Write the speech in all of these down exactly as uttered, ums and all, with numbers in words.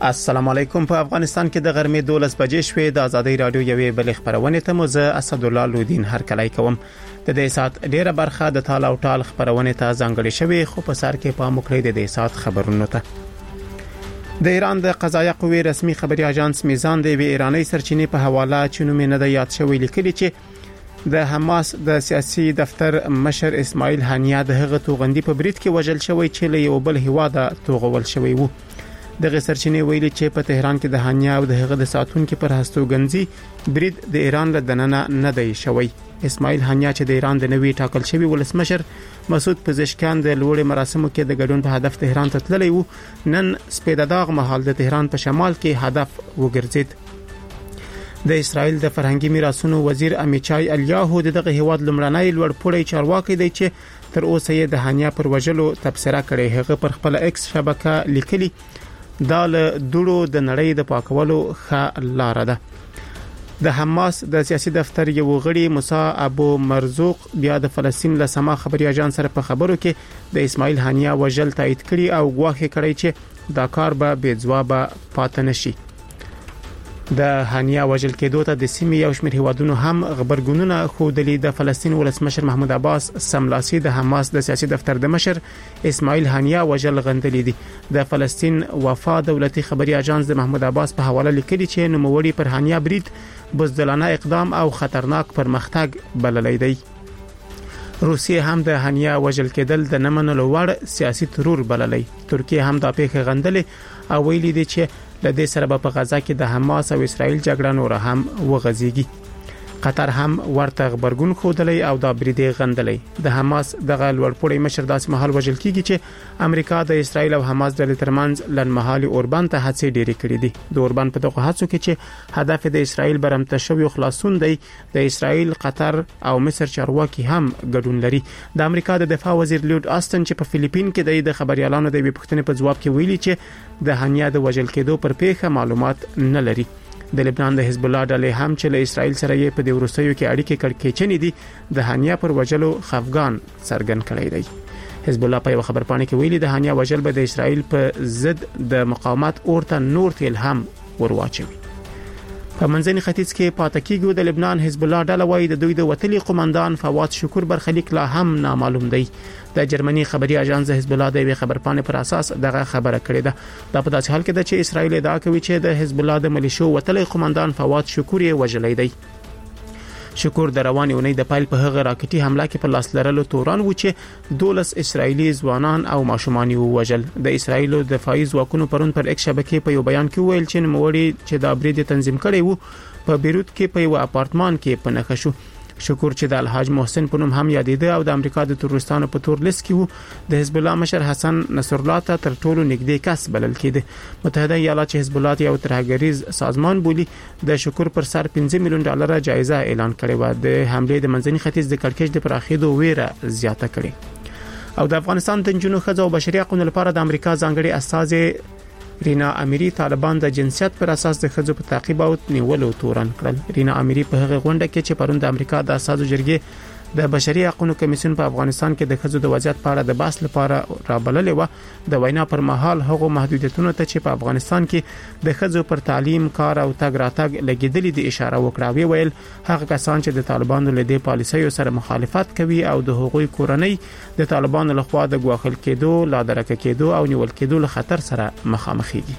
السلام علیکم. په افغانستان کې د غرمې دولس بجې شوې. د ازادي رادیو یوې بل خبرونه ته مو زه اسد الله لودین هر کله کوم. د دې سات ډیره برخه د تال او ټال خبرونه ته ځانګړې شوې، خو په سر کې پام وکړئ د دې سات خبرونو ته. د ایران د قضایه قوې رسمي خبري اژانس میزان د ایرانی سرچینې په حواله چې نوم نه د یاد شوی لیکلي چې د حماس د سیاسي دفتر مشر اسماعیل هانیه د هغه توغندي په بریټ کې وژل شوی چې له یو بل هواده توغول شوی وو. دغه سرچینې ویلي چې په تهران کې د هانیه او د هغه د ساتونکو پر هستوګنځي بریټ د ایران له دننه نه دی شوی. اسماعیل هانیه چې د ایران د نوي ټاکل شوی ولسمشر مسعود پزشکیان د لوړ مراسمو کې د ګډون په هدف تهران ته تللی وو، نن سپیداداغ محل د تهران په شمال کې هدف وګرځید. د اسرائیل د فرهنګي میراثونو وزیر امیچای الیاهو دغه هیواد لمړنۍ لوړپوړی چارواکي دی چې تر اوسه یې د هانیه پر وژلو تبصره کړې. هغه پر خپل ایکس شبکه لیکلي دا له دوړو د نړۍ د پاکولو ښه لار ده. د حماس د سیاسي دفتر یو غړي موسی ابو مرزوق بیا د فلسطین له سما خبري اژانس سره په خبرو کې د اسماعیل هانیه وژل تایید کړي او ګواښ کړی چې دا کار به بې ځواب پاتې نشي. د هانیه وژل کېدو ته د سیمې یو شمېر هیوادونو هم خبرګونونه خودلې. د فلسطین ولسمشر محمود عباس سملاسي د حماس د سیاسي دفتر د مشر اسماعیل هانیه وژل غندلې دي. د فلسطین وفا دولتي خبري اژانس د محمود عباس په حواله لیکلي چې نوموړي پر هانیه بریټ بزدلانه اقدام او خطرناک پرمختګ بللی دی. روسیه هم د هانیه وژل کېدل د نمنلو وړ سیاسي ترور بللی. ترکیه هم دا پیښه غندلې او ویلي دي چې د دې سره په غزا کې د حماس او اسرائیل جګړه نور هم وغځيږي. قطر هم ورته خبرګون خودلې او دا بریدې غندلې. د حماس دغه لوړپوړی مشر داسې محل وژل کیږي چې امریکا د اسرائیل او حماس د ترمنځ لنمحالي اوربان ته هڅې ډېرې کړې دي. د اوربان په دغه هڅو کې چې هدف د اسرائیل برمته شوی خلاصون دی، د اسرائیل، قطر او مصر چارواکي هم ګډون لري. د امریکا د دفاع وزیر لیوډ آستن چې په فلیپین کې د خبريالانو د پوښتنې په جواب کې ویلي چې د هانیه د وژل کېدو پر پیښه معلومات نه لري. د لبنان د حزب الله ډلې هم چې له اسرائیل سره یې په دې ورستیو کې اړیکې کړکېچنې دي د هانیه پر وژلو خفګان څرګند کړی دی. حزب الله په خبر پاڼه کې ویلي د هانیه وژل به د اسرائیل په ضد د مقاومت اورته نور تل هم ورواچوي. په منځني ختیځ کې پاتکیګو د لبنان حزب الله ډله وایي د دوی د وتلي قومندان فواد شکور برخلیک لا هم نامعلوم دی. د جرمني خبري اژانس حزب الله د وی خبر پاڼې پر اساس دغه خبره کړې ده. دا په داسې حال کې ده چې اسرائیل ادعا کوي چې د حزب الله د ملیشو وتلي قومندان فواد شکور یې وژلی دی. شکور د روانې اونۍ د پایل په هغه راکټي حمله کې په لاس لرلو توران و چې دولس اسرایلی ځوانان او ماشومان وژل. د اسرایل دفاعي ځواکونو پرون پر ایکس شبکې په یو بیان کې ویل چې نوموړي چې د برید تنظیم کړي وو په بیروت کې په یو اپارتمان کې پنهخه شو. شکور چې د الحاج محسن په نوم هم یادېده او د امریکا د تروریستانو په تور لیست کې وو، د حزب الله مشر حسن نصر الله ته تر ټولو نږدې کس بلل کېده. متحده ایالات چې حزب الله یو ترهګریز سازمان بولی د شکور پر سر پنځه میلیون ډالر جایزه اعلان کړې و. د حمله د منځني ختیځ د کړکېچ د پراخېدو ویره زیاته کړې. او د افغانستان د جنونو خځو او بشري حقوقو لپاره د امریکا ځانګړي استاذ رینا امیری طالبان د جنسیت پر اساس د خځو په تعقیب او نیولو تورن کړل. رینا امیری په هغه غونډه کې چې پرون د امریکا د اساسو جرګې د بشري حقوقو کمیسیون په افغانستان کې د خځو د وضعیت په اړه د بحث لپاره رابللې و، د وینا پر مهال هغه محدودیتونو ته چې په افغانستان کې د خځو پر تعلیم، کار او تګ راتګ لګیدلې د اشاره وکړه. وی ویل هغه کسان چې د طالبانو له دې پالیسیو سره مخالفت کوي او د حقوقي کورنۍ د طالبانو لخوا د ګواښل کېدو، لادرکه کېدو او نیول کېدو له خطر سره مخامخېږي.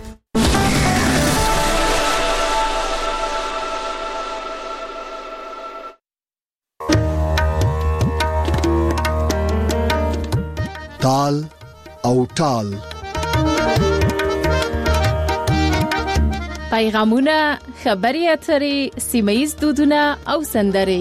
تال او ټال پیغامونه، خبري اترې، سیمایي دودونه او سندري.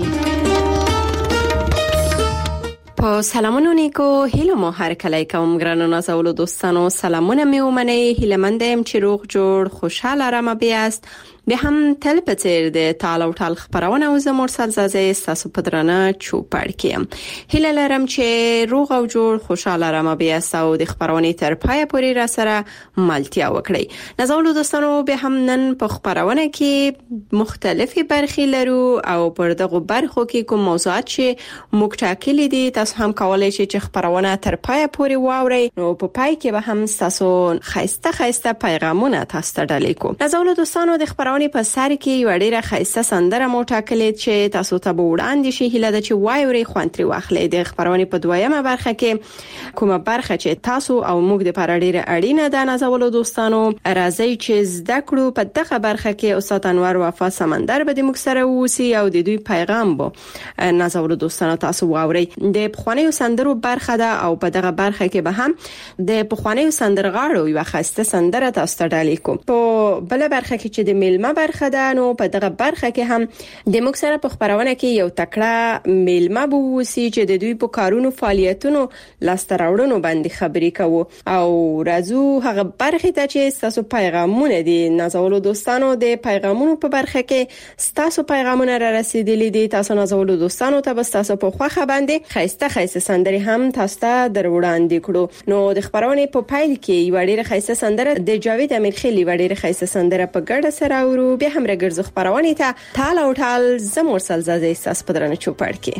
په سلامونو نیکو هیلو مو هر کله کوم ګرانو نازولو دوستانو سلامونه مې ومنئ. هیله مندم چې روغ جوړ خوشاله آرام بیاست به هم تل پڅیر د تال او ټال خبرونه او زموږ سلزازه تاسو په درانه چوپړ کې هیله لرم چې روغ او جوړ خوشاله رم بیا ساو د خبرونه تر پای پورې را سره ملتیا وکړي. نازولو دوستانو به هم نن په خبرونه کې مختلفي برخې لرو او پر دغه برخو کې کوم موضوعات چې موږ ټاکلي دي تاسو هم کولای شئ چې خبرونه تر پای پورې واورئ. نو په پای کې به هم تاسو خاصه خاصه پیغامونه تاسو ته ډالۍ کوم. نازولو دوستانو د خبرونه په سر کې یو ډیره خاصه سندره مو ټاکلې چې تاسو ته به وړاندې شي هیله ده چې وایوري خوانتري واخلئ. د خبرونه په دویمه برخه کې کومه برخه چې تاسو او موږ د لپاره ډیره اړینه ده نازولو دوستانو راځي چې زده کړو. په دغه برخه کې استاد انور وفا سمندر به د موږ سره ووسی او د دوی پیغام بو نازولو دوستانو تاسو واوري. د پخوانیو سندرو برخه ده او په دغه برخه کې به هم د پخوانیو سندرغاړو یو خاصه سندره تاسو ته ډالۍ کوم. په بل برخه کې چې د میلمه برخه ده نو په دغه برخه کې هم د موږ سره په خبرونه کې یو تکړه میلمه بو وسی چې د دوی په کارونو فعالیتونو لاستراوړونو باندې خبرې کوو او راځو هغه برخه ته چې تاسو پیغامونه دي نازولو دوستانو. د پیغامونو په برخه کې تاسو پیغامونه را رسیدلي دي تاسو نازولو دوستانو ته بس تاسو په خوخه باندې خاصه خاصه سندري هم تاسو ته در وړاندې کړو. نو د خبرونه په پایل کې یو ډیره خاصه سندره د جاوید امیرخیلی و ډیره خاصه سندره په ګډه سره ورو به هم راګرځو خبرونه ته تال او ټال زموږ سلزازه احساس پدرانه چوپړ کې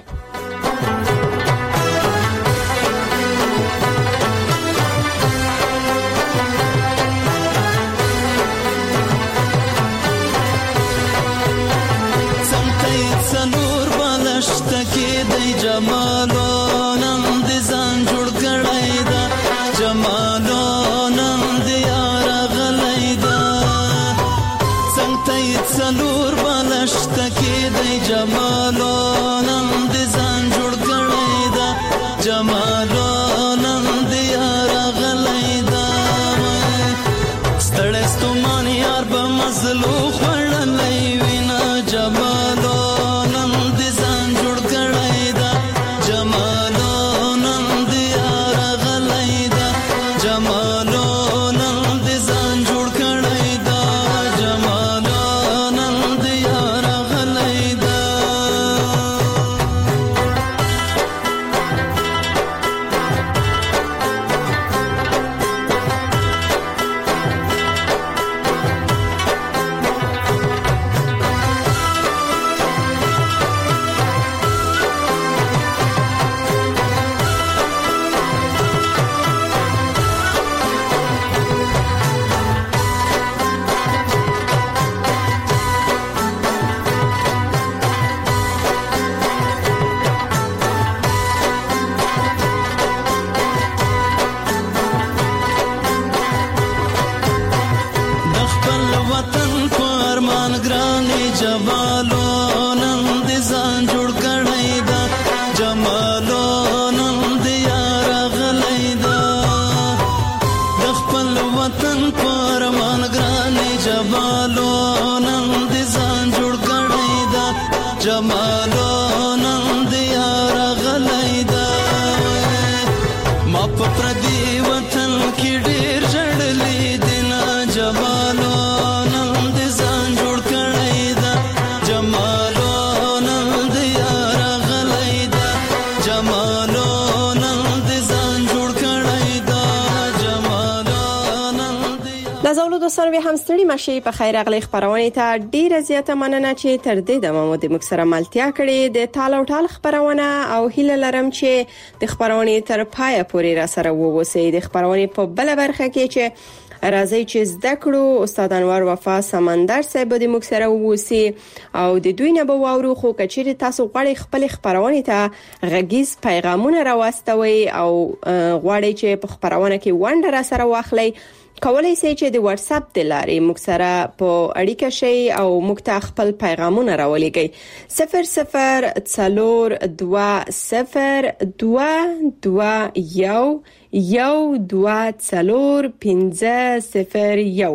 دوستانو به هم ستړي مشي په خیر اغلی خبرونه ته ډیره زیاته مننه چې تر دې د مو د مکسره ملتیا کړې د تال او ټال خبرونه او هیله لرم چې د خبرونه تر پای پورې را سره ووسی. د خبرونه په بل برخه کې چې راځي چې زده کړو استاد انور وفا سمندر صاحب د مکسره ووسی او د دوی نه به واورو خو کچېری تاسو غواړئ خپل خبرونه ته غږیز پیغامونه راوستوي او غواړئ چې په خبرونه کې ونډه را سره واخلئ کولای شئ چې د واتس اپ د لارې موږ سره په اړیکه شئ او موږ ته خپل پیغامونه راولېږئ. صفر صفر څلور دوه صفر دوه دوه یو یو دوه څلور پنځه صفر یو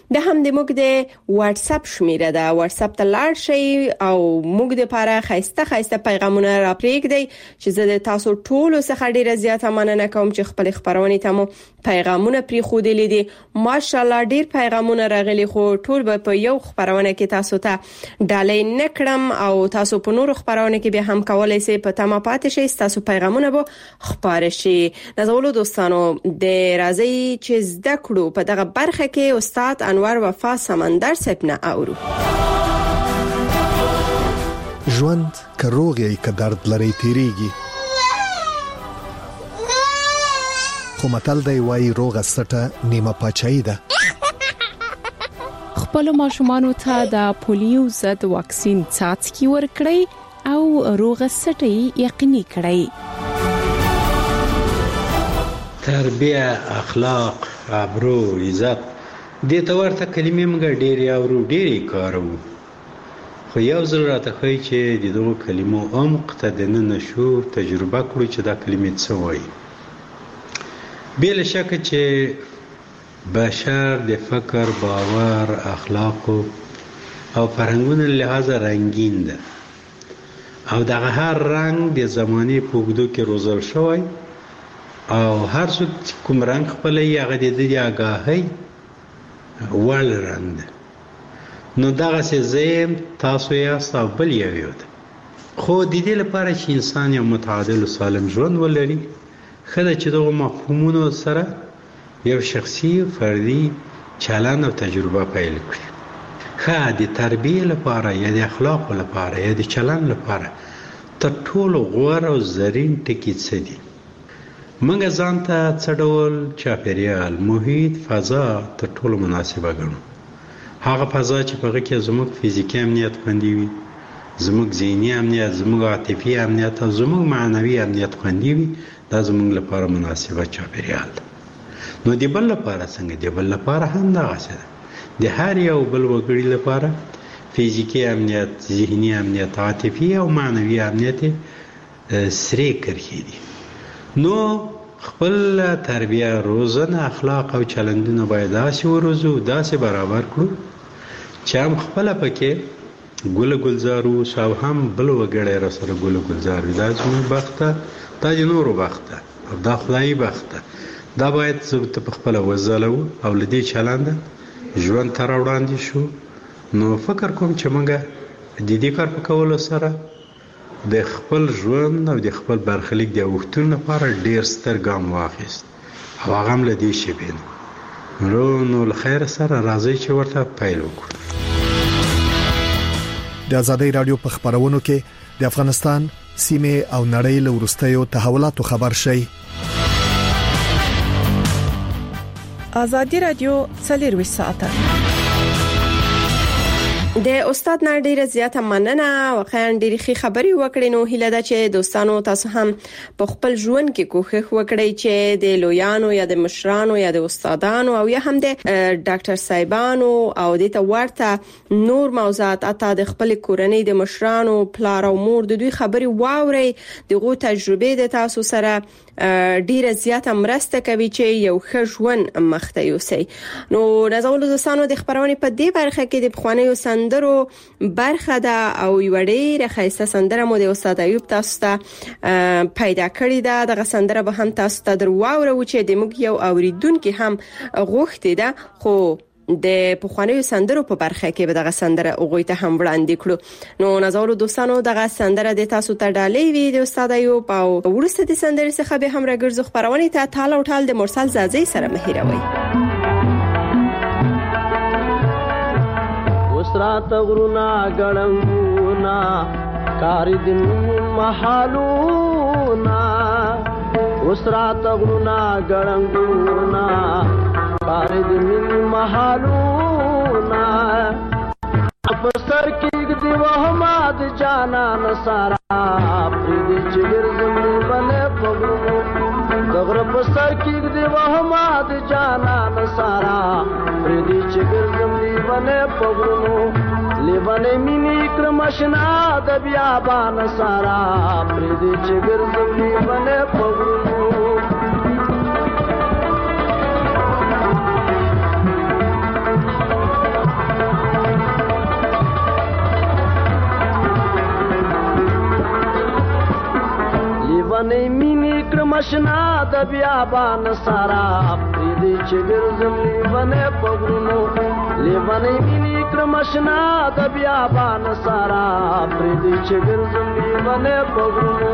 د هم د موږ د واتس اپ شمیره ده. واتس اپ ته لاړ شئ او موږ د لپاره خاصه خاصه پیغامونه را پرېږدئ چې زه د تاسو ټولو څخه ډیره زیاته مننه کوم چې خپل خبرونه ته مو پیغامونه پرې خو دي دي. ماشاءالله ډیر پیغامونه راغلي خو ټول به په یو خبرونه کې تاسو ته ډالۍ نکړم او تاسو په نورو خبرونه کې به هم کولای شئ په تمه پاتې شئ. تاسو پیغامونه به خبر شي. نازولو دوستانو د راځي چې زده کړو په دغه برخه کې استاد انور وفا سمندر صاحب نه اورو. ژوند که روغ یې که درد لري تیریږي، خو متل دی وایي روغه سټه نیمه پاچاهي ده. خپل ماشومانو ته د پولیو ضد واکسین څاڅکي ورکړئ او روغه سټه یقیني کړئ. تربیه، اخلاق، ابرو، عزت دې ته ورته کلمې موږ ډېرې اورو، ډېرې کاروو، خو یو ځل راته ښایي چې د دغو کلمو عمق ته دننه شو، تجربه کړو چې دا کلمې څه وایي. بلا شک چې بشر د فکر، باور، اخلاق او فرهنګونو له لحاظه رنگین ده او دغه هر رنگ د زمانه په اوږدو کې روزل شوی او هر څوک کوم رنگ خپلوي هغه د دې آگاهۍ وړ رنګ ده. نو دغه څه زم تاسو یاست او بل یو یو ده. خو د دې لپاره چې انسان یو متعادل او سالم ژوند ولري، خدای چې دغه مفهومونو سره یو شخصي فردي چلند او تجربه پیل کړي. خا د تربیه لپاره یا د اخلاق لپاره یا د چلند لپاره تر ټولو غوره او زرین ټکی څه دي؟ موږ ځان ته څه ډول چاپیریال، محیط، فضا تر ټولو مناسبه ګڼو؟ هغه فضا چې په هغه کې زموږ فزیکي امنیت خوندي وي، زموږ ذهني امنیت، زموږ عاطفي امنیت او زموږ معنوي امنیت خوندي وي، دا زموږ لپاره مناسبه چاپیریال ده. نو د بل لپاره څنګه؟ د بل لپاره هم دغسې ده. د هر یو بل وګړي لپاره فزیکي امنیت، ذهني امنیت، عاطفي او معنوي امنیت سرې کرښې دي. نو خپل تربیه، روزنه، اخلاق او چلندونه باید داسې وروزو، داسې برابر کړو چې هم خپل پکې ګل گلزار اوسو او هم بل وګړی را سره ګل گلزار وي. دا زموږ بخت ده، دا د نورو بخت ده او دا خدایي بخت ده. دا باید زه په خپله وځلو او له دې چلنده ژوند ته راوړاندې شو. نو فکر کوم چې موږ د دې کار په کولو سره د خپل ژوند او د خپل برخلیک د اوښتون لپاره ډیر ستر ګام واخیست او هغه هم له دې شیبې نه. نو له خیر سره راځئ چې ورته پیل وکړو. د آزادۍ رادیو په خبرونو کې د افغانستان سیمه او نړۍ له وروستیو تحولاتو خبر شي. آزادۍ رادیو څلور ساعته د استاد نه ډیره زیاته مننه. واقعا ډیره ښه خبري وکړې. نو هیله ده چې دوستانو تاسو هم په خپل ژوند کې کوښښ وکړئ چې د لویانو یا د مشرانو یا د استادانو او یا هم د ډاکټر صاحبانو او د ته ورته نور موضوعات اته د خپل کورنۍ د مشرانو، پلار او مور د دوی خبري واوري. دغه تجربه د تاسو سره ډیره زیاته مرسته کوي چې یو ښه ژوند مخته یوسي. نو نازولو دوستانو د خبرونه په دې برخه کې د بخوانیو سندرو برخه ده او یو ډیره خاصه سندره مو د استاد ایوب تاسو ته پیدا کړی ده. دغه سندره به هم تاسو ته درواورو چې د موږ یو اوریدونکو هم غوښتي ده، خو د پخوانیو سندرو په برخه کې به دغه سندره اوغوي ته هم وړاندې کړو. نو نازولو دوستانو دغه سندره د تاسو ته ډالۍ وی د استاد ایوب او ورسته د سندرې څخه به هم راګرځو خبرونه ته تال او ټال د مرسل زازي سره مهیروي. وسرات غرونا ګړنګونا کار دې محالونا، وسرات غرونا ګړنګونا کار دې محالونا، افسر کې دی وهماد جانا نصارا پرې چیر زمي بنه پغلو، دغره افسر کې دی وهماد جانا نصارا پرې چیر زمي بنه پغلو، لیوانه مینی کرمشنا د بیابان سارا پرې چیر زمي بنه پغلو. لیوانې مینې کړم اشنا د بیابان سارا پرېږدي چې ګرځم لیوانې په غرونو لیوانې مینې کړم اشنا د بیابان سارا پرېږدي چې ګرځم لیوانې په غرونو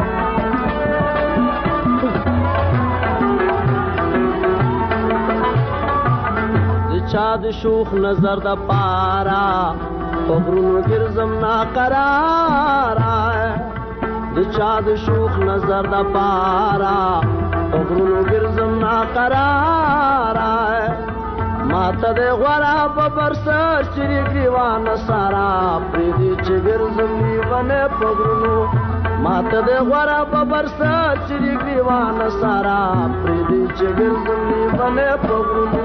چا د شوخ نظر د پارا پغرونو ګرځم ناقرارا د چا د شوخ نظر د پارا پغرونو ګرځم ناقرارا ماته د غورا په برسر چری ګریوان سارا پرېږدي چې ګرځم لیوانې پغرونو ماته د غورا په برسر چری ګریوان سارا پرېږدي چې ګرځم لیوانې پغرونو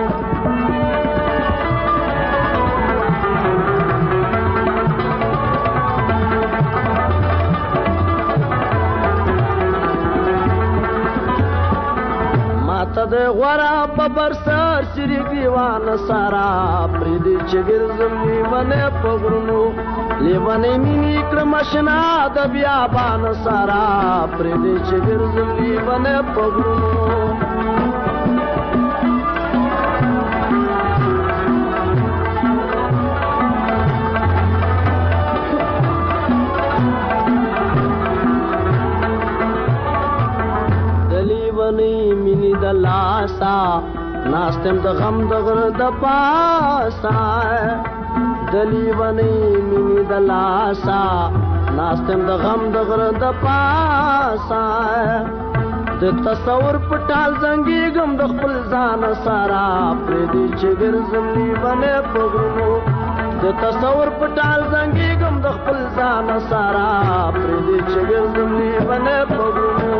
ماته د غورا په برسر سری ګریوان سارا پرېږدي چې ګرځم لیوانې په غرونو لیوانې مینې کړم اشنا د بیابان سارا پرېږدي چې ګرځم لیوانې په غرونو مینی د لاسا ناستم د غم د غر د پاسا دلیونی مینی د لاسا ناستم د غم د غر د پاسا د تصور پټال زنګي غم د خپل ځان سارا پرېږدي چې ګرځم لیوانې په غرونو د تصور پټال زنګي غم د خپل ځان سارا پرېږدي چې ګرځم لیوانې په غرونو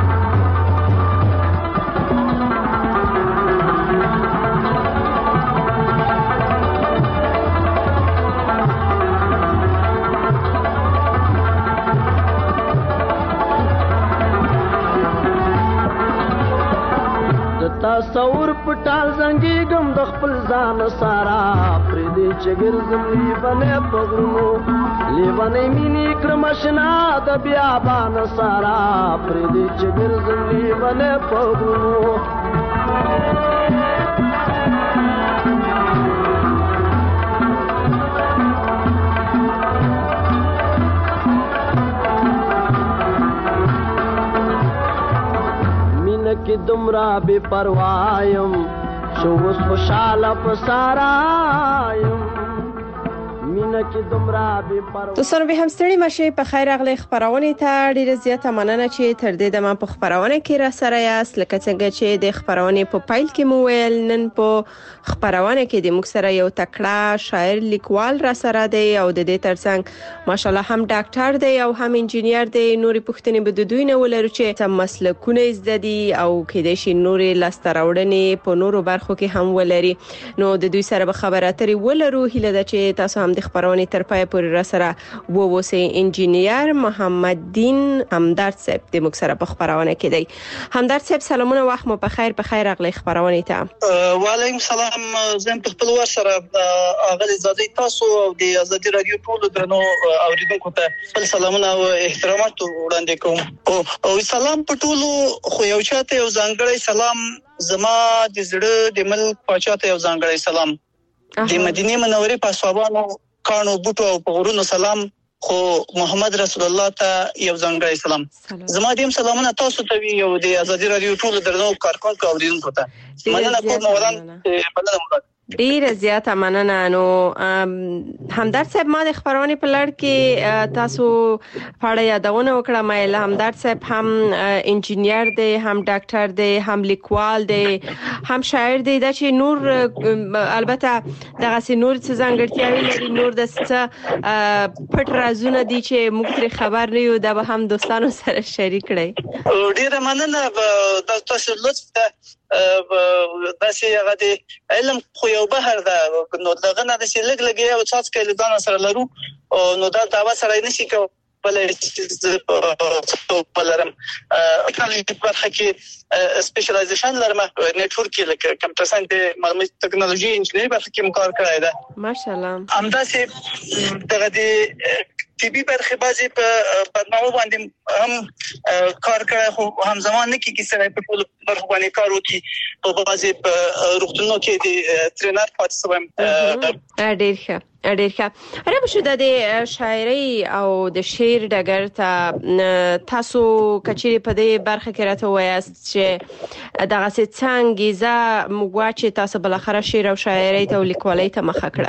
تصور پټال زنګي غم د خپل ځان سارا پرېږدي چې ګرځم لیوانې په غرونو لیوانې مینې کړم اشنا د بیابان سارا پرېږدي چې ګرځم لیوانې په غرونو کې دمرا بے پروايم شو وس خوشاله پسارایم مینا کې دمرا بے پروا دوستان به هم ستړي مشه په خیر اغلی خبرونه ته ډیره زیاته مننه چې تر دې د ما په خبرونه کې را سره یاست لکه څنګه چې د خبرونه په پایل کې مو ویل نن په خبرونه کې د موږ سره یو تکړه شاعر لیکوال را سره دی او د دې ترڅنګ ماشالله هم ډاکټر دی او هم انجینیر دی نوري پښتنې به د دوی نه ولر چې سم مسلکونه زده دي او کې د شي نوري لاستراوړنې په نورو برخو کې هم ولري نو د دوی سره به خبرې اترې ولرو هله د چې تاسو هم د خبرونه تر پای پورې را سره وو وسه انجینیر محمد دین همدرد صاحب د موږ سره په خبرونه کې دی همدرد صاحب سلامونه وخت مو په خیر په خیر اغلی خبرونه ته وعلیکم السلام زم په خپل ور سره اغلی زادي تاسو او د ازادي رادیو ټول درنو اوریدونکو ته خپل سلامونه او احترامات وړاندې کوم او سلام په ټولو خو یو چاته یو ځانګړی سلام زما د زړه د ملک پاچاته یو ځانګړی سلام د مدینه منورې په صوابانو کانو بوټو او غرونو سلام خو محمد رسول الله ته یو ځانګړی سلام زما دیم سلامونه تاسو ته وی یو د ازادي رادیو ټول درنو کارکونکو اوریدونکو ته مننه کوم ولان مننه ډیره زیاته مننه نو همدرد صاحب ما د خبرونه په لړ کې تاسو پاړه یادونه وکړه مې همدرد صاحب هم انجینیر دی هم ډاکټر دی هم لیکوال دی هم شاعر دی دا چې نور البته دغه سي نور څه ځانګړتیاوي لري نور د څه پټ رازونه دي چې موږ تر خبر نه یو دا به هم دوستانو سره شریک کړئ ډیره مننه تاسو لطف داسې هغه د علم خو یو بهر ده نو دغه نه د لګ لګي او څاڅ کې لدان سره لرو نو دا داوا سره نشي کولای چې په لرم کله چې په برخه کې سپیشلایزیشن لرم نتورک کې لکه کمپیوټر ساينس معلومات ټکنالوژي انجینری برخه کې کار کړی ده ماشاءالله همدا چې دغه د طبي برخه بازي په بدنامو باندې هم کار کوي خو هم زمان نه کیږي سره په ټول برخه باندې کار وکي په بازي په روغتونو کې د ټرینر پاتې سوم ډیر ښه ډیر ښه راو شو د شاعري او د شعر ډګر ته تاسو کچېری په دې برخه کې راته وایاست چې دغه څنګه ز مغواچ تاسو بل اخر شعر او شاعري ته لیکوالۍ ته مخه کړه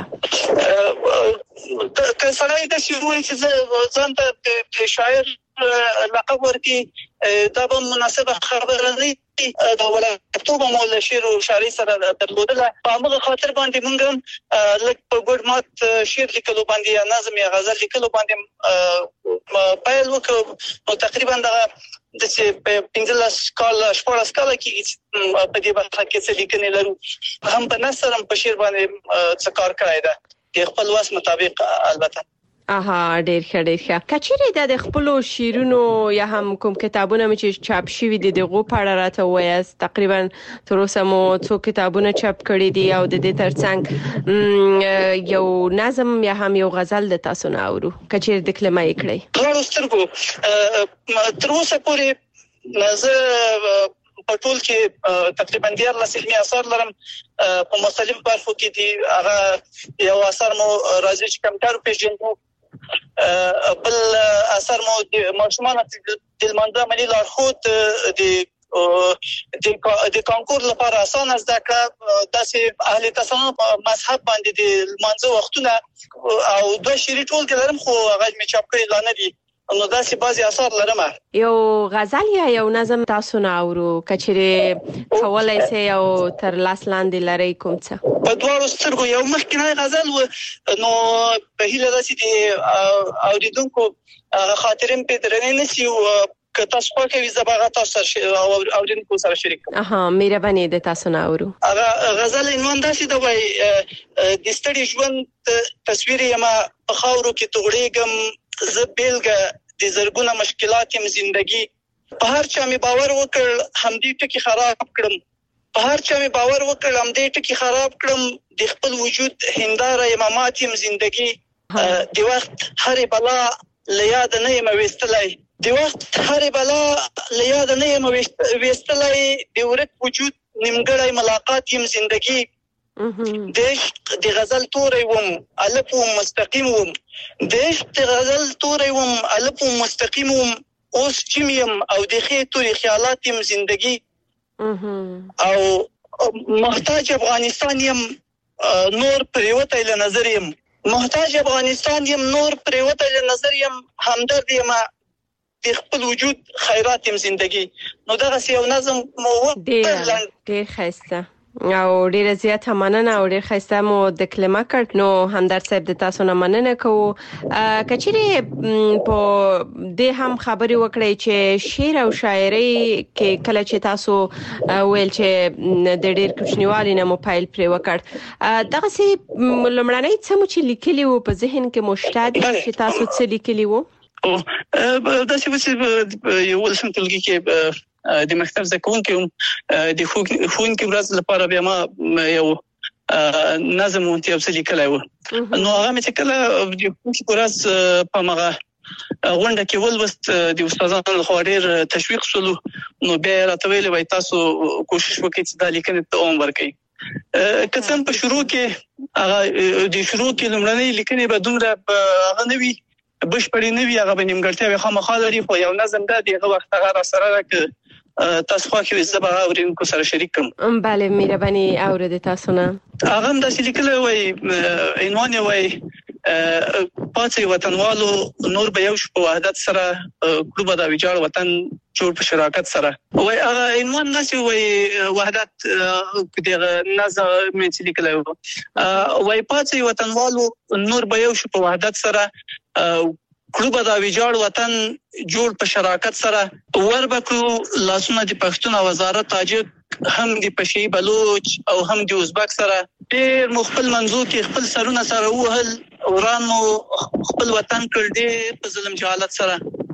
که سړی د شعر چې ځان ته شاعر لقب ورکی دا به مناسبه خبره نه دا ولا کتاب مول شعر او شاعري سره درلودله په هغه خاطر باندې مونږ لکه په ګډ مات شعر لیکلو باندې یا نظم یا غزل لیکلو باندې پیل وکړو او تقریبا دا د چې په پنځلس کال شپږ کال کې په دې برخه کې څه لیکنې لرو هم په نثر هم په شعر باندې څه کار کړی دا د خپل واس مطابق البته اها ډیر ښه ډیر ښه کچېری د خپل شیرونو یا هم کوم کتابونه چې چاپ شوي دي دغه په اړه راته وایاست تقریبا تر اوسه مو څو کتابونه چاپ کړي دي او د دې ترڅنګ یو نظم یا هم یو غزل د تاسو نه اورو کچېری د کلمه یې کړی ټول سترګو تر اوسه پورې زه په ټول کې تقریبا ډیر لسلمي اثر لرم په مختلف برخو کې دي هغه یو اثر مو راځي چې کمپیوټر پیژنو بل اثر مو د ماشومان د منځه ملي لارښود د د کانکور لپاره اسانه زده کړه داسې اهل تصنف مذهب باندې د منځه وختونه او دوه شری ټول لرم خو هغه می چاپ کړی لا نه دي نو داسې بعضي اثر لرم یو غزل یا یو نظم تاسو نه اورو کچېری کولای سي او تر لاس لاندې لري کوم څه په دوه سترګو یو مخکنی غزل و نو په هیله راسي دي اوریدونکو خاطرم په درنه نسی او که تاسو خو کې زباغه تاسو او اوریدونکو سره شریک اها مهرباني د تاسو نه اورو هغه غزل عنوان داسې دی وای د ستړي ژوند تصویر یما په خاورو کې توغړېګم زه بیلګه د زرګونه مشکلات یم زندگی په هر چا می باور وکړ همدې ټکی خراب کړم په هر چا می باور وکړ همدې ټکی خراب کړم د خپل وجود هنداره امامات یم زندگی د وخت هر بلا لیاد نه یم وستلای د وخت هر بلا لیاد نه یم وستلای د ورک وجود نیمګړی ملاقات یم زندگی د د غزل تورې وم الف مستقیم وم د د غزل تورې وم الف مستقیم وم اوس چمیم او د خې تورې خیالات یم زندگی او محتاج افغانستان یم نور پریوته ل نظر یم محتاج افغانستان یم نور پریوته ل نظر یم همدرد یم د خپل وجود خیرات یم زندگی نو دغه یو نظم مو ډیر خسته او ډیره زیاته مننه او ډیر خسته مو د کلمه کړ نو همدرد صاحب د تاسو نه مننه کوو کچېری په دې هم خبري وکړی چې شعر او شاعري کې کله چې تاسو ویل چې د ډیر کوچنیوالي نه موبایل پرې وکړ دغه سي لمړنۍ څه مو چې لیکلي وو په ذهن کې مشتاد چې تاسو څه لیکلي وو دا چې یو ولسم تلګي کې د مکتب زکون کې د خون کې ورځ لپاره بیا ما یو نظم مونږ څه لیکلای و نو هغه مې کله د خون کې ورځ په مغه غونډه کې ولوست د استادانو لخوا ډېر تشویق شول نو بیا راته ویل وای تاسو کوشش وکړئ چې دا لیکنه ته عمر ورکړئ کڅن په شروع کې هغه د شروع کې لمړنۍ لیکنې به دومره هغه نوي بشپړې نوي هغه به نیمګړتیا خامخا لري خو یو نظم دا دغه وخت هغه سره راک تاسو خو کې زبا اورینکو سره شریک کوم بله مهرباني اورید تاسو نه هغه د لیکل وای عنوان وای پاتې وطنوالو نور به یو په وحدت سره کلوب د ویجاړ وطن جوړ په شراکت سره وای هغه عنوان نشي وای وحدت دغه نظم مې لیکل وای پاتې وطنوالو نور به یو په وحدت سره کلوب د ویجاړ وطن جوړ په شراکت سره وربکو لاسونه د پښتون وزارت تاجک هم د پشي بلوچ او هم د ازبک سره ډېر مخفل منځو کې خپل سرونه سره وهل ورانو خپل وطن کړ ډېر په ظلم جهالت سره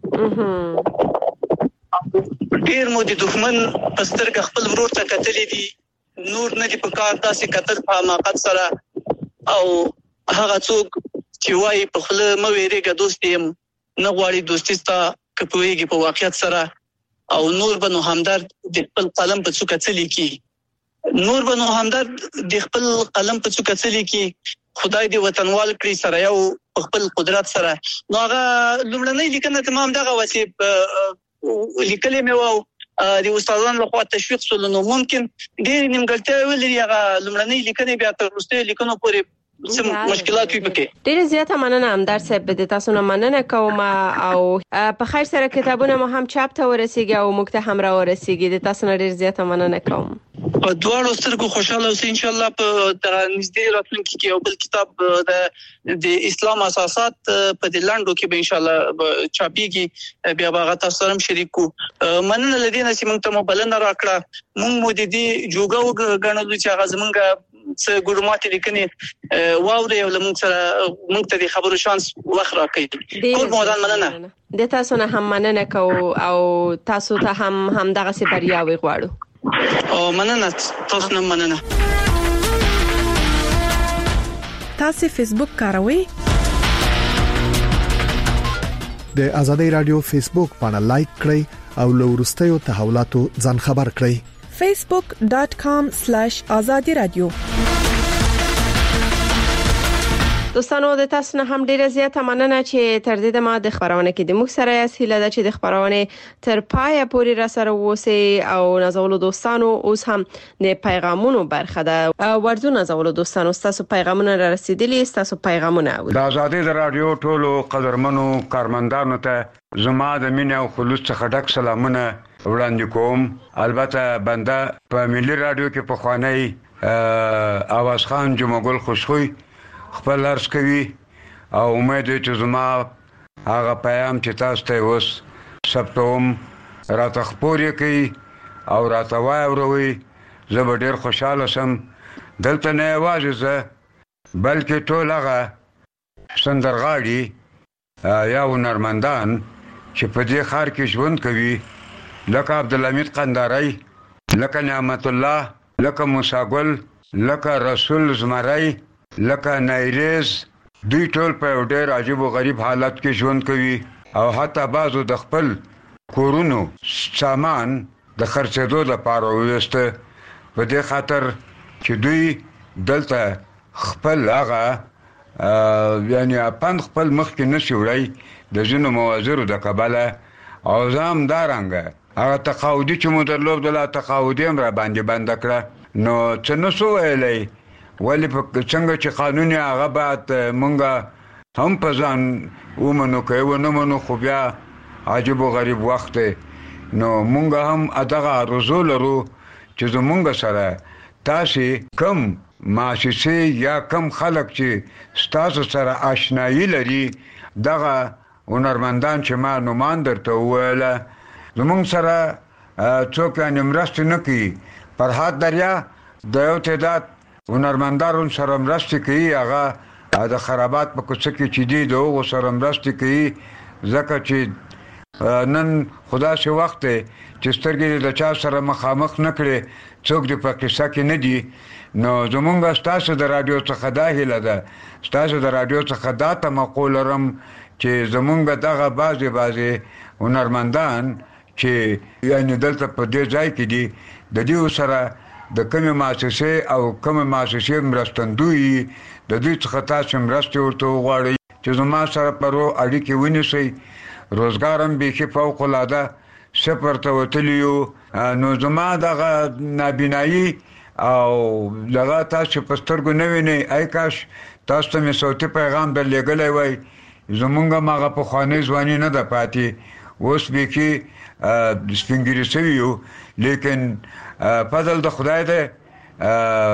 ډېر مو د دښمن پسترګ خپل ورور ته قتلې دي نور نه دی په کار داسې قتل په حماقت سره او هغه څوک چې وایي په خله مې ویریګه دوست یم نه غواړي دوستي ستا کپويږي په واقعیت سره او نور بنو همدرد د خپل قلم په څوکه چلی کی نور بنو همدرد د خپل قلم په څوکه چلی کی خدای دې وطنوال کړی سره یو خپل قدرت سره نو هغه لومړنۍ لیکنه تمام دغه وسی لیکلې مې وو د استادانو لخوا تشویق سول نو ممکن ډېر نیمګړتیا ولري هغه لومړنۍ لیکنه بیا تر وروستۍ لیکنو پورې سم مشکلات وي پکې ډېر زیاته مننه همدار صاحب د تاسو نه مننه کوم او په خیر سره کتابونه مو هم چاپ ته ورسیږي او موږ ته هم را ورسیږي د تاسو نه ډېر زیاته مننه کوم په دواړو سترګو خوشاله اوسئ ان شاء الله په نږدې راتلونکي کې یو بل کتاب د د اسلام اساسات په د لاندو کې به ان شاء الله چاپيږي بیا به تاسو سره شریک کو مننه لدينا چې موږ ته مبلنه راکړه موږ مو د دې جوګو غنلو چې هغه زمونږ څه ګډماته لیکنې واوري او موږ سره موږ ته د خبرو شانس وخت راکړي ټول مودان مننه د تاسو نه هم مننه کو او تاسو ته هم هم دغه سي بریاوي غواړو او مننه تاسو نه مننه تاسو فیسبوک کاروئ د آزادۍ رادیو فیسبوک باندې لایک کړئ او له ورستیو تحولاتو ځان خبر کړئ facebook dot com slash azadi radio دوستانو د تاسو نه هم ډیره زیاته مننه چې تر دې دمه د خبرونه کې د موږ سره یاسیله ده چې د خبرونه تر پایه پورې را سره ووسی او نازولو دوستانو اوس هم د پیغامونو برخه ده ورځو نازولو دوستانو تاسو پیغامونه را رسیدلی تاسو پیغامونه د آزادۍ رادیو ټولو قدرمنو کارمندانو ته زما د مینې او خلوص څخه ډک سلامونه وړاندې کوم البته بنده په ملي رادیو کې په خواني اواز خان جمعګل خوشخوي خپل عرض کوي او امید چې زما هغه پیغام چې تاسو ته اوس سپتوم راته خبرې کوي او راته وایي زه به ډېر خوشاله شم دلته نه یوازې زه بلکې ټول هغه سندرغاړي یا هنرمندان چې په دې ښار کې ژوند کوي لکه عبدالحمید قنداري لکه نعمت الله لکه موسی ګل لکه رسول زمري لکه نایریز دوی ټول په ډېر عجیب او غریب حالت کې ژوند کوي او حتی بعضو د خپل کورونو سامان د خرڅېدو لپاره وسته په دې خاطر چې دوی دلته خپل هغه یعنی اپند خپل مخ کې نشي وړي د ځینو موازیرو د کبله او زم دارنګه هغه تقاعدي چې مو درلود د تقاعدي هم را باندې بند کړه نو څه نسو ویلای ولی په څنګه چې قانوني هغه بعد مونږه هم په ځان ومنو کوي ونه منو خو بیا عجیب او غریب وخت نو مونږ هم ادغه رسول لرو چې زمونږ سره تاسو کم ماشي یا کم خلک چې ستاسو سره آشنایی لري دغه هنرمندان چې ما نومان درته ویله زمونږ سره څوک یې مرسته نه کوي فرحات دریا د یو تعداد هنرمندان سره مرسته کوي هغه د خرابات په کوڅه کې چې دی دوه سره مرسته کوي ځکه چې نن خدا شي وخت چې سترګې د چا سره مخامخ نه کړي څوک د پاکستان کې نه دي نو زمونږ تاسو د رادیو څخه دا هیله ده تاسو د رادیو څخه دا تمقول لرم چې زمونږ دغه بازي بازي هنرمندان چې یعنی دلته په دې ځای کې دي د دې سره د کومه مؤسسه او کومه مؤسسه مرستندوی د دې څخه تاسو مرسته ورته وغواړئ چې زما سره پرو اړیکې ونیسئ روزګارم به کې فوق العاده سفر ته وتلیو نو زما دغه نابینایی او دغه تاسو په سترګو نه وینئ آی کاش تاسو ته مې صوتي پیغام درلېږلی وای زمونږ ماغه په خوانې ځواني نه ده پاتې اوس به کې سپینګری شویو لیکن فضل د خدای ته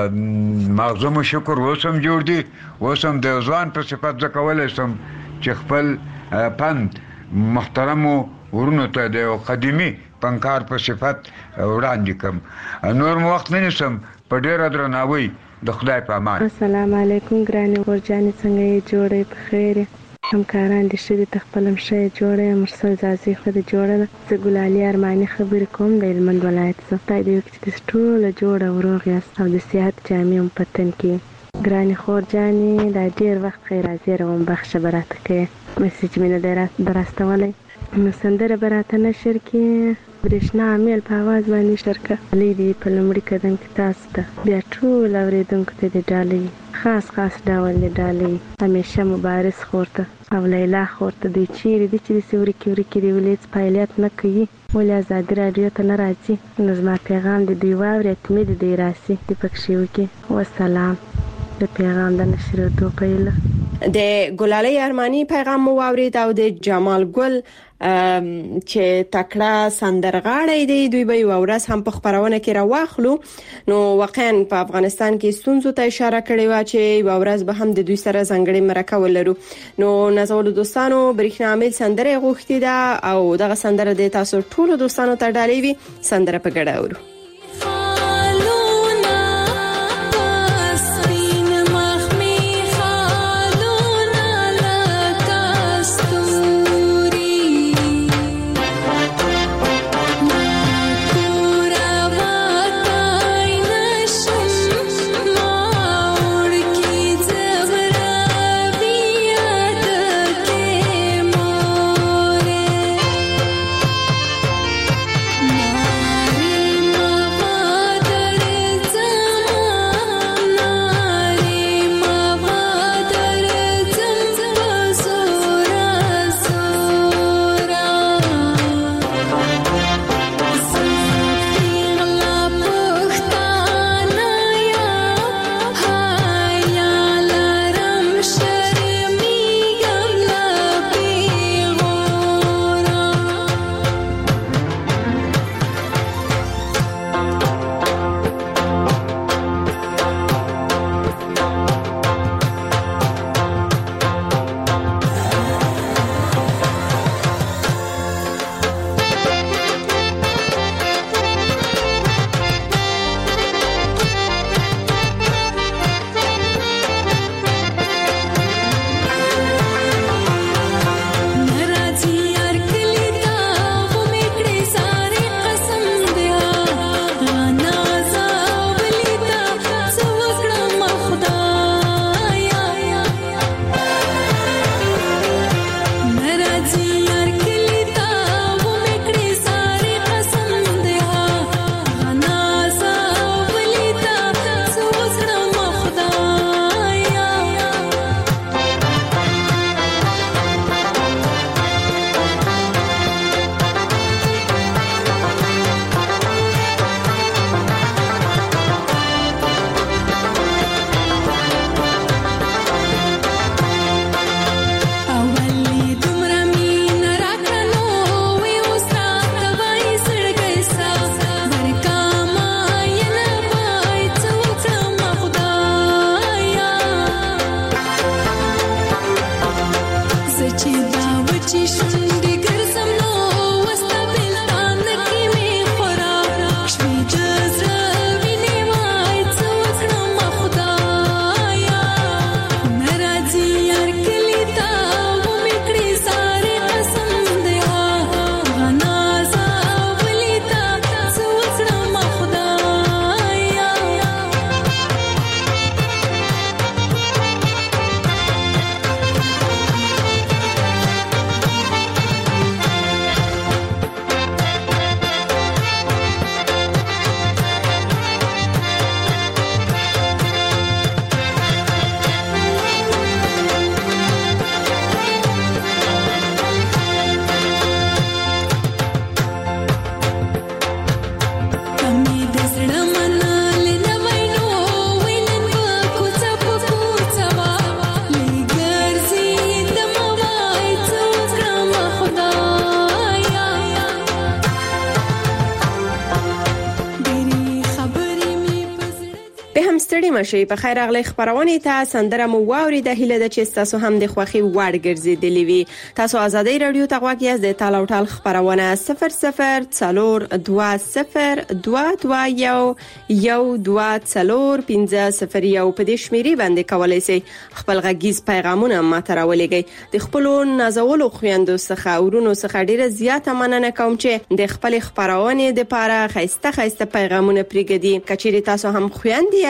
مغزوم شکر وسم جوړ دي وسم د ځوان په صفات ځکولای سم چې خپل پند محترم ورونو ته د قدیمی پنکار په صفات وړاندې کوم نور وخت نه نشم په ډیر درناوي د خدای په امان السلام علیکم ګراني ورجاني څنګه یې جوړې په خیر همکاران د شری تخپلم شې جوړه مرسل زازي خو د جوړه د ګلالي ارماني خبر کوم د هلمند ولایت څخه د یو چې ټول جوړه وروغ یاست او د صحت جامع پتن کې ګراني خور جانې دا ډیر وخت خیر حاضر وم بخښه براته کې میسج مې نه دی راستولی نو سندره براته نشر کې برېښنا امیل په आवाज باندې شرکه علي دی په لومړي قدم کې تاسو ته بیا ټول اوریدونکو ته د ډالۍ خاص خاص ډول د ډالۍ همیشه مبارز خورته او لیلا خورته دوی چیرې دي چې د سوري کې ورکې دی ولې فعالیت نه کوي ولې آزادي رادیو ته نه راځي نو زما پیغام د دوی واوري اتمې د دوی راسي د پکښې وکړي وسلام د پیغام د نشرېدو پیله د ګلالۍ ارماني پیغام مو واورید او د جمال ګل چې تکړه سندرغاړی دی دوی به یو ورځ هم په خبرونه کې راوخلو نو واقعا په افغانستان کې ستونزو ته اشاره کړې و چې یو ورځ به هم د دوی سره ځانګړي مرکه ولرو نو نازول دوستانو برېښنا امیل سندره غوښتي ده او دغه سندره د تاسو ټول دوستانو ته ډالۍ وي سندره په ګډه اورو ستړي مشي په خیر اغلی خبرونه ته سندره مو واوري د هیله د چې تاسو هم د خوخي وړ ګرځیدلی وي تاسو آزادۍ رادیو ته غواګیاز د تاله او ټال خبرونه صفر صفر څلور دوه صفر دوه دوه یو یو دوه څلور پنځه صفر یو په دې شمیرې باندې کولای شئ خپل غږیز پیغامونه ماته راولېږئ د خپل نازولو خويندو څخه اورونو څخه ډیره زیاته مننه کوم چې د خپل خبرونه د لپاره خسته خسته پیغامونه پرېږدي کچېری تاسو هم خويندې یاست ورونه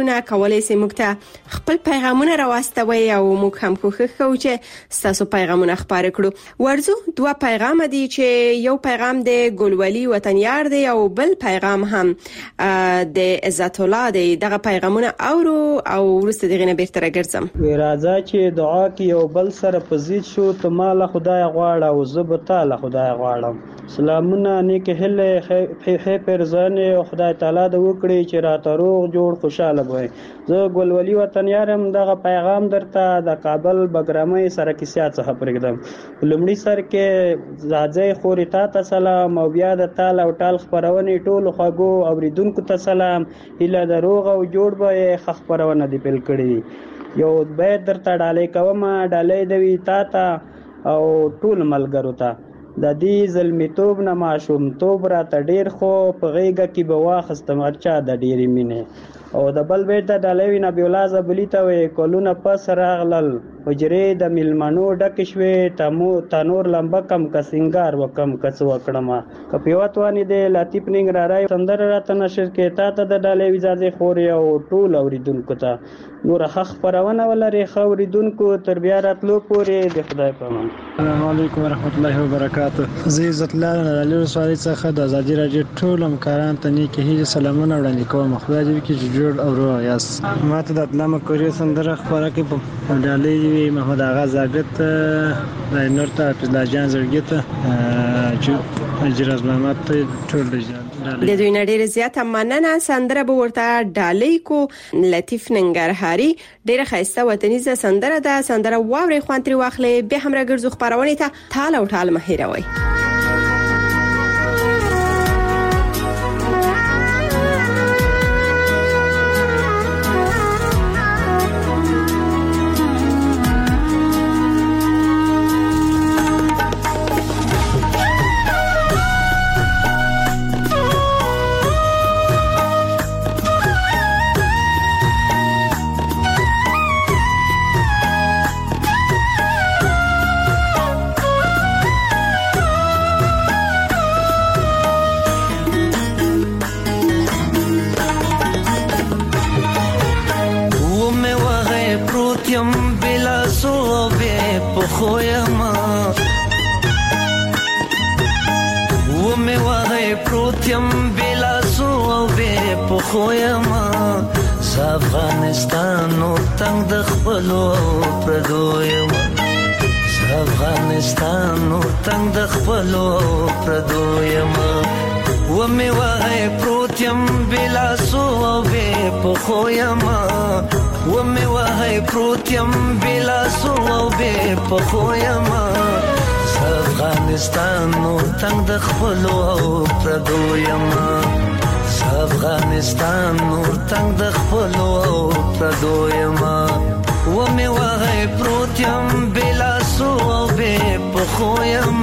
خبرونه کولای شي موږ ته خپل پیغامونه راوستوي او موږ هم کوښښ کوو چې تاسو پیغامونه خبرې کړو. ورزو دوه پیغام دي چې یو پیغام د ګلولي وطنیار دی او بل پیغام هم د عزت الله دی. دغه پیغامونه اورو او ورسته دغه نه بیرته راګرځم. راځه چې دعا کې یو بل سره پزید شو ته مال خدای غواړه او زه به تعالی خدای غواړم. سلامونه نیک هله خې پرزانه خدای تعالی د وکړي چې را تروغ جوړ خوشاله وي. زه ګلولي وطنیارم. دغه پیغام درته د کابل بګرامي سره کیسه څخه پرېږدم. لومړی سر کې زاځي خوري ته سلام او بیا د تعالی او ټال خبرونه ټول خواګو اوریدونکو ته سلام. اله دروغ او جوړ به خبرونه دی پل کړي. یو بیت درته ډالې کوم ډالې دوي تا ته او ټول ملګرو ته د دې ظلمتوب نه معشوم توب را ته ډیر خو په غیګه کې به واخستم اچا د ډیرې مینه او د بل بیت د ډالې نبی الله زبلی ته وې کولونه پس راغلل حجرې د ملمنو ډک شوې تمو تنور لمبه کم کا سنگار وکم کڅ وکړما کپیوتوانی د لطیف ننګ را راي سندر راته نشر کې تا ته د ډالې وزازي خوري او ټول اوریدونکو ته نور حق پرونه ولري خوریدونکو تر بیا راتلو پورې د خدای په امان. السلام علیکم ورحمت الله وبرکاته. زه عزت الله نړیوال رسوالۍ څخه د ازادي راډیو ټول همکاران ته نیک هیله سلامونه وړاندې کوم. خدای دې وکړي چې جوړ او روغ یاست. ماته د علامه کوري سندره خبره کې په ډالۍ محمد اغا زاګت نور ته عبدالله جان زړګیت چې اجراز محمد ته ټول د دوی نړۍ زیاته مننه. سندره به ورته ډالۍ کو. لطیف ننګرهاري ډیره خاصه وطنیزه سندره ده. سندره واوري خوانتري واخلې به هم راګرځو خبرونه ته تاله او تاله مهیروي. افغانستانو تنگ د خپلو پردویم افغانستانو تنگ د خپلو پردویم و می وای پروتیم بلا سو به پخویم و می وای پروتیم بلا سو به پخویم افغانستانو تنگ د خپلو پردویم افغانستان نور تنگ د خپلو پردویم و می وای پروتیم بلا سو به پخویم.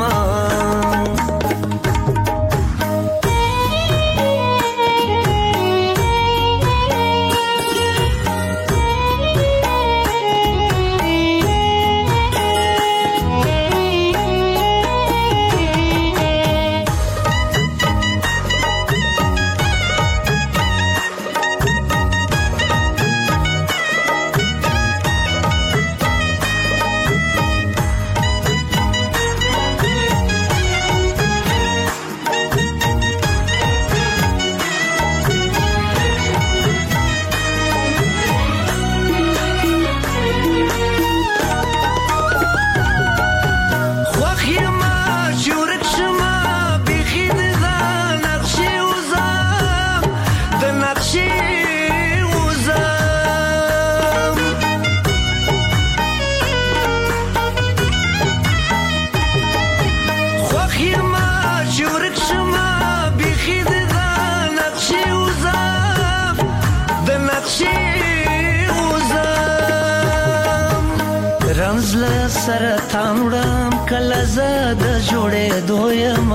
سرطان وړم کله زاد جوړې دویم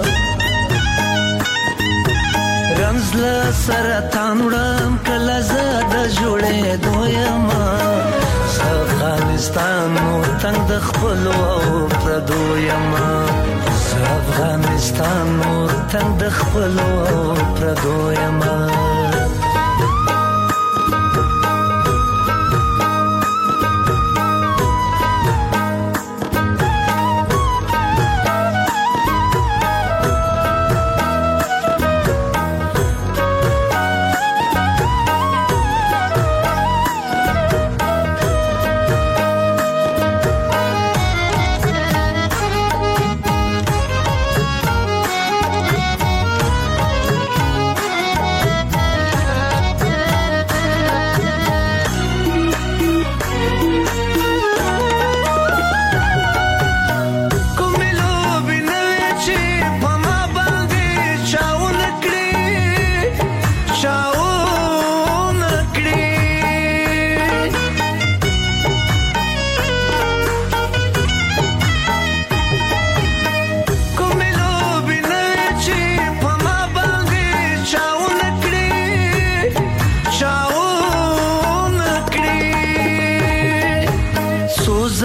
رمز له سرطان وړم کله زاد جوړې دویم افغانستان نو تنگ د خپلو پردویم افغانستان نو تنگ د خپلو پردویم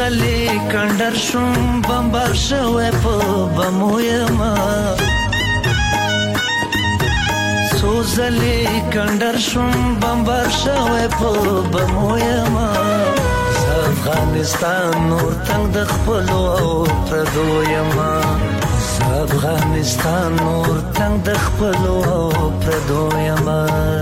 سوزلې کندر شوم بمبار شوې په بمویما سوزلې کندر شوم بمبار شوې په بمویما افغانستان نور تنگ د خپلو او پردویما افغانستان نور تنگ د خپلو او پردویما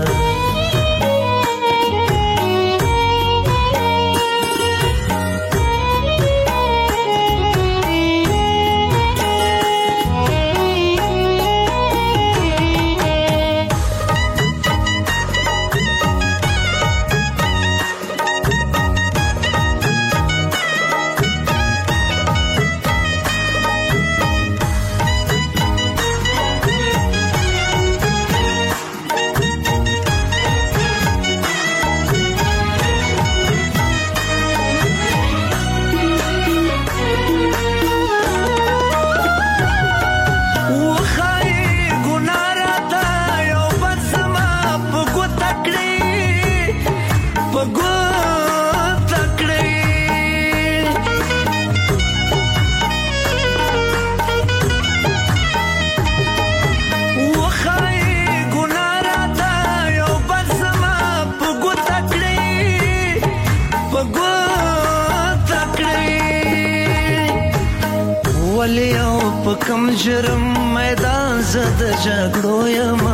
کم جرم میدان زد جګړو یما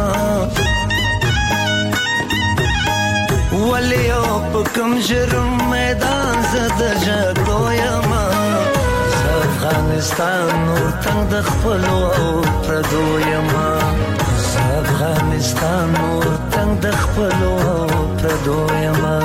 ولی او په کم جرم میدان زد جګړو یما افغانستان نور تنگ د خپلو او پردو یما افغانستان نور تنگ د خپلو او پردو یما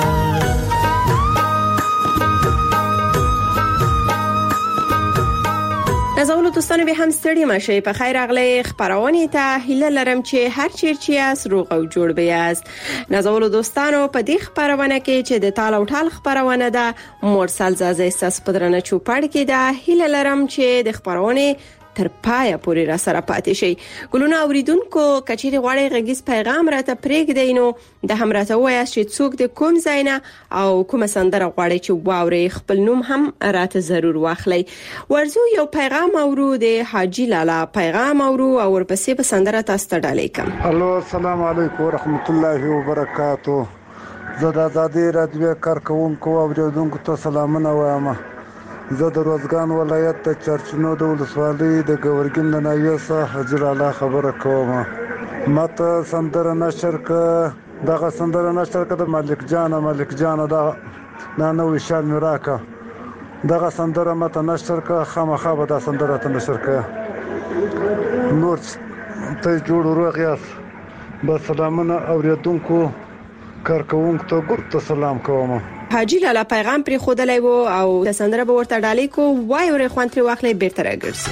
نازولو دوستانو به هم ستړي مشه په خیر اغلی خبرونه ته هیله لرم چې هر چیرچی اس روغ او جوړ بیاست. نازولو دوستانو په دې خبرونه کې چې د تال او ټال خبرونه ده مرسل زازه احساس پدرنه چوپړ کې ده هیله لرم چې د خبرونه تر پایه پورې را سره پاتې شي. ګلونه اوریدونکو کچېری غواړي غږیز پیغام راته پرېږدئ نو د همراته وایي چې څوک د کوم ځای نه او کوم سندره غواړي چې واوري خپل نوم هم راته ضرور واخلئ. ورزو یو پیغام اورو د حاجی لالا پیغام اورو او ورپسې په سندره تاسو ته ډالۍ کوم. الو السلام علیکم ورحمت الله وبرکاتو. زه د آزادۍ رادیو کارکونکو او اوریدونکو ته سلامونه وایم. زه د روزګان ولایت د چرچنو د ولسوالۍ د ګورګین د ناوې څخه حاجی لالا خبره کوم. ماته سندره نشر ک دغه سندره نشر ک د ملک جان ملک جان دا نه نو شال میراکا دغه سندره ماته نشر ک خامخا به دا سندره ته نشر ک نور ته جوړ روغ یاس. با سلامونه اوریدونکو کارکونکو ته ګورته سلام کوم. حاجی لالا پیغام پر خودلای وو او د سندره به ورته ډالۍ کو وای ور خوان تر واخلې بیرته راګرځي.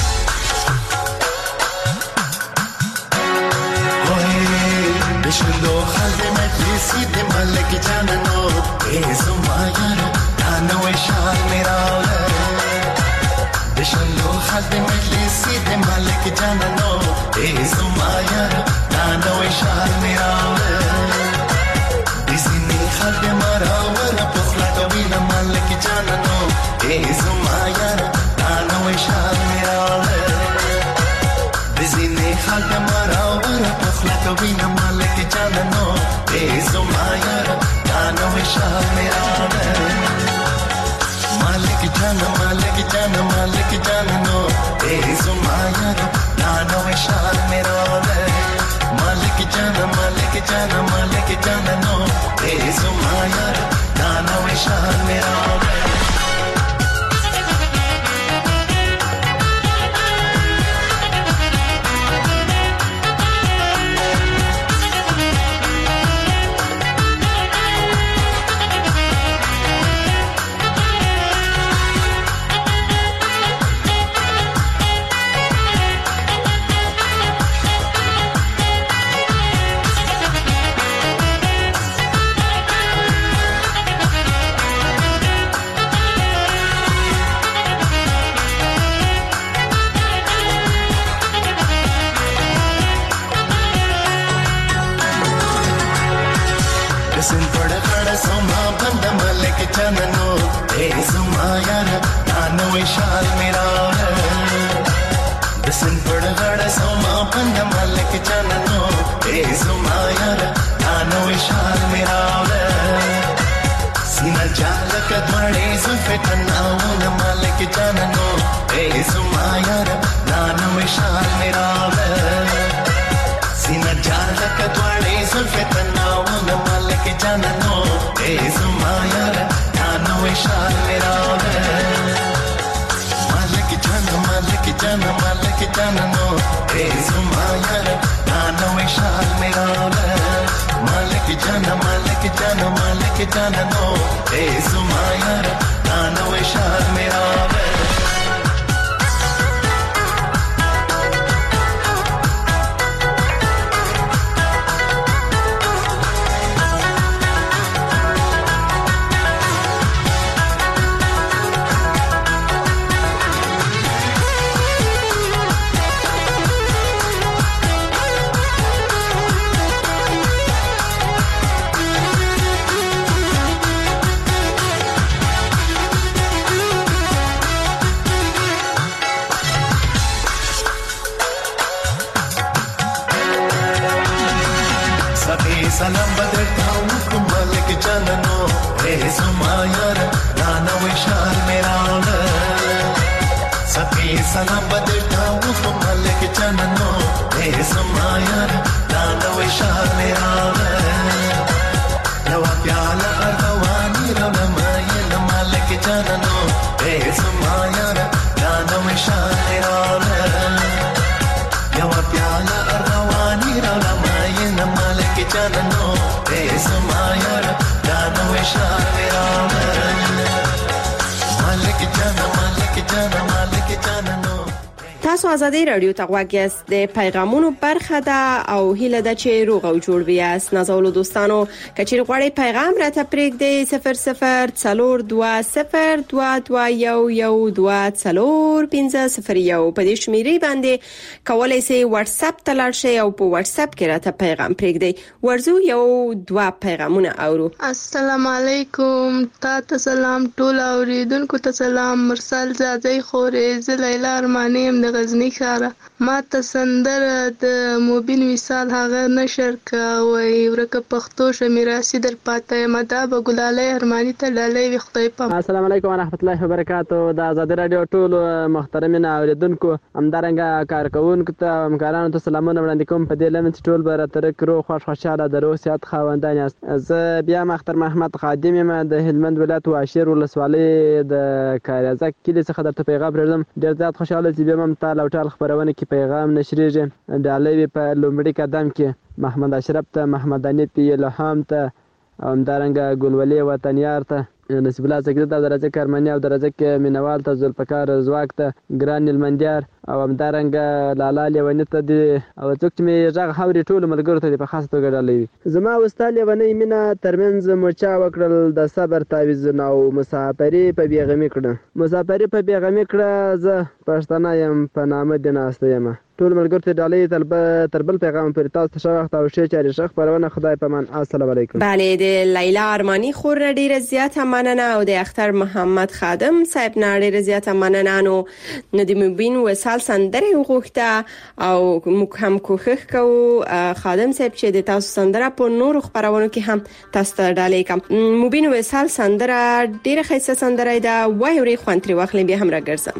بشلو خالد مجلسی د ملک جانانو ای زما یارو انا وشال میراله بشلو خالد مجلسی د ملک جانانو ای زما یارو انا وشال میراله بزنی خالد مراور پخلا کوینا ملک جانانو ای زما یارو انا وشال میراله بزنی خالد مراور پخلا کوینا ملک جانانو ای زما یارو انا وشال میراله ملک جان ملک جان ملک جانانو ای زما یارو انا وشال میراله ملک جان ملک جان ملک جانانو ای زما یارو انا وشال میراله विशाल मेरा दसन पड़गड़ सोमा पंद मालिक जाननो ए सुमा यार नानो विशाल मेरा सीना चालक द्वारे जुल्फे तन्नाओ न मालिक जाननो ए सुमा यार नानो विशाल मेरा सीना चालक द्वारे जुल्फे तन्नाओ न मालिक जाननो ए सुमा यार नानो विशाल मेरा मालिक जान मालिक जान नो ए सुमा यार नानो विशाल मेरा मालिक जान मालिक जान मालिक जान नो ए सुमा यार नानो विशाल मेरा सनम बदलता हूँ मालिक जाननो ए सुमा यार नानो विशाल मेरा सभी सनम बदलता हूँ मालिक जाननो ए सुमा यार नानो विशाल मेरा नवा प्याला अरवानी रवना मायल मालिक जाननो ए सुमा यार नानो विशाल मेरा नवा प्याला अरवानी रवना मायल मालिक जाननो ए सुमा यार नानो विशाल मेरा मालिक जान मालिक जान मालिक जाननो تاسو آزادی رادیو ته غواړئ د پیغامونو برخه ده او هیله ده چې روغ او جوړ بیاست. نازولو دوستانو کچیر غواړئ پیغام راته پرېږدئ صفر صفر څلور دوه صفر دوه دوه یو یو دوه څلور پنځه صفر یو په دې شمیرې باندې کولای شئ واتس اپ ته لاړ شئ او په واتس اپ کې راته پیغام پرېږدئ. ورزو یو دوه پیغامونه اورو. السلام علیکم، تاسو سلام ټول اوریدونکو ته سلام. مرسل زادی خورې ز لیلا ارمانیم د غزنی ښار. ما ته سندره د موبین وصال هغه نشر کوي ورکه پښتو شمیراسي در پاتې مدا به ګلالي ارماني ته لاله وي خدای په. السلام علیکم ورحمت الله وبرکاتہ. د آزادی رادیو ټول محترمین اوریدونکو همدارنګه کارکونکو ته همکارانو ته سلامونه وړاندې کوم. په دې لمن ټول بر تر کرو خوش خوشاله درو سیات خواندان است. زه بیا مختر محمد خادم یم د هلمند ولایت واشیر ولسوالۍ د کاریزک کلی څخه درته پیغام پرېږدم. ډېر زیات خوشاله چې بیا ټال او ټال خبرونه کې پیغام نشریږي. د علوی په لومړي قدم کې محمد اشرف ته، محمد انیف الهام ته او همدارنګه ګلولي وطنیار ته، نصیب الله زګر ته، درجه کارمنی او درجه مینوال ته، ذوالفقار رزواک ته، ګران المندیار او همدارنګه لالا لیونی ته دي او څوک چې مې غږ هوري ټول ملګرو ته په خاصه توګه ډالوي. زما وستا لیونی مینا ترمنځ مچا وکړل د صبر تعویض او مسافری په بیغمی کړه مسافری په بیغمی کړه زه پښتنه يم په نامه د ناسته یم. ټول ملګرو ته ډالۍ طلب تربل پیغام پر تاسو ته وخت او شی چاري شخ پرونه خدای پامان. السلام علیکم. بله د لیلا ارمانی خور ډیره زیاته مننه او د اختر محمد خادم صاحب نه ډیره زیاته مننه. نو ندی مبین وصال سندره وغوښته او موږ هم کوښښ کوو خادم صاحب چې د تاسو سندره په نور خبرونو کې هم تاسو ته ډالۍ کوم. مبین وصال سندره ډیره ښایسته سندره ده، وای ورې خوان تر واخلې به هم راګرځم.